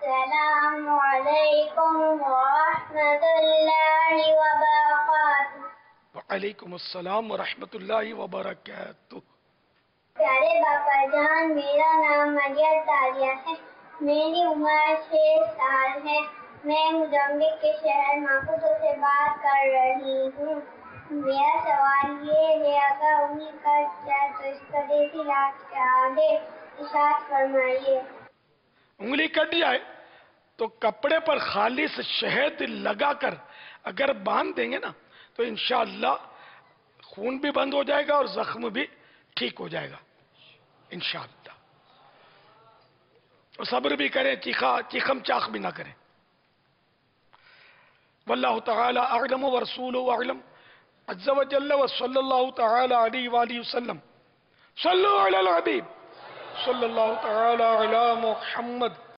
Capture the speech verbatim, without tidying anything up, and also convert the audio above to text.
अस्सलामु अलैकुम वरहमतुल्लाहि वबरकातुहू। वालेकुम अस्सलाम वरहमतुल्लाहि वबरकातुहू। प्यारे बाबा जान, मेरा नाम मरियम तालिया है। मेरी उम्र छह साल है। मैं मोजाम्बिक के शहर मापुतो से बात कर रही हूँ। मेरा सवाल ये है, अगर उंगली कट जाए तो इसका देसी इलाज क्या है? इरशाद फरमाइए। उंगली कट जाए तो कपड़े पर खालिस शहद लगाकर अगर बांध देंगे ना तो इंशाअल्लाह खून भी बंद हो जाएगा और जख्म भी ठीक हो जाएगा इंशाअल्लाह। और सब्र भी करें, चीखा चीखम चाख भी ना करें। वल्लाहु तआला अअलम व रसूलुहु अअलम। अज़्ज़ व जल्ल व सल्लल्लाहु तआला अलैहि व आलिहि वसल्लम। सल्लु अलल हबीब सल्लल्लाहु तआला अला मुहम्मद।